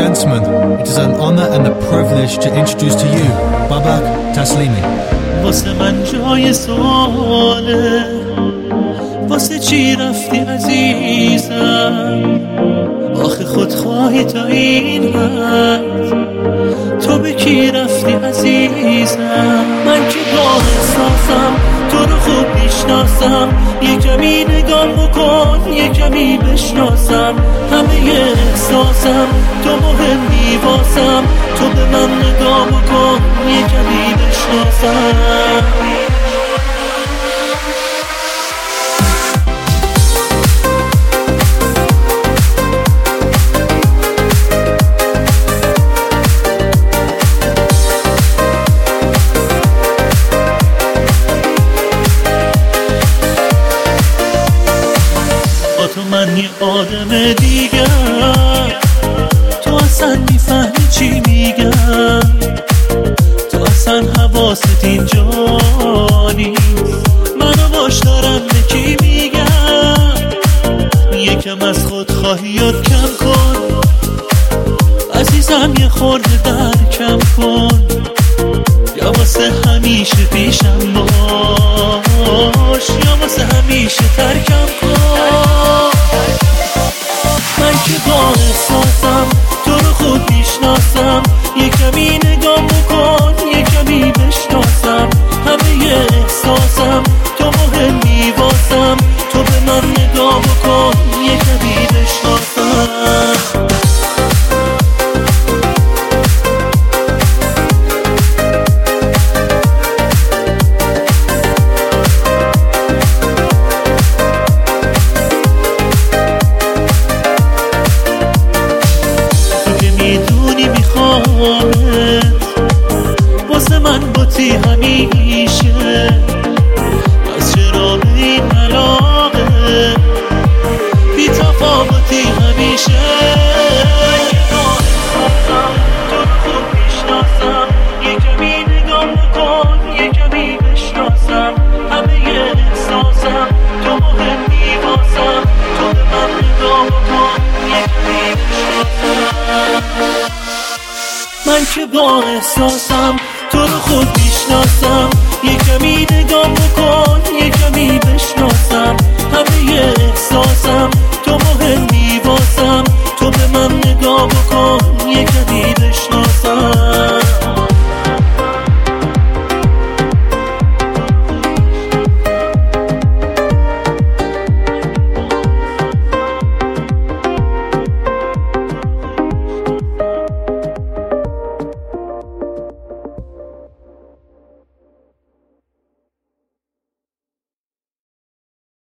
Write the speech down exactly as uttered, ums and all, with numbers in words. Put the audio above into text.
gentlemen, it is an honor and a privilege to introduce to you Babak Taslimi. واسه من جای سواله، واسه چی رفتی عزیزم؟ آخه خودخواهی تا این حد، تو به کی رفتی عزیزم؟ من که با احساسم تو رو خوب میشناسم، یه کمی نگاه بکن یه کمی بشناسم، همه ی احساسم تو مهمی واسم، تو به من نگاه بکن یه کمی بشناسم. تو من یه آدم دیگر، تو اصلا میفهمی چی میگم، تو اصلا حواست اینجا نیست، منو باش دارم به کی میگم. یکم از خودخواهیات کم کن عزیزم، یه خورده در کم کن، یا واسه همیشه پیشم باش یا واسه همیشه ترکم کن. من که با احساسم تو رو خود میشناسم، یه کمی نگاه بکن یه کمی بشناسم، همه ی احساسم تو مهمی واسم، تو به من نگاه بکن یه کمی بشناسم. واسه من باتی همیشه، پس چرا به این علاقه بی تفاوتی همیشه؟ من که با احساسم تو رو خوب میشناسم، یه کمی نگاه بکن یه کمی بشناسم، همه ی احساسم تو مهمی واسم، تو به من نگاه بکن یه کمی بشناسم. من که با احساسم تو رو خود میشناسم، یه کمی نگاه بکن یه کمی بشناسم، همه ی احساسم تو مهمی واسم، تو به من نگاه بکن یه کمی بشناسم.